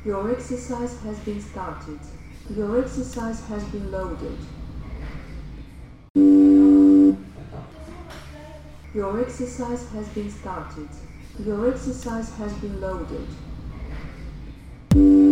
Your exercise has been started. Your exercise has been loaded. Your exercise has been started. Your exercise has been loaded.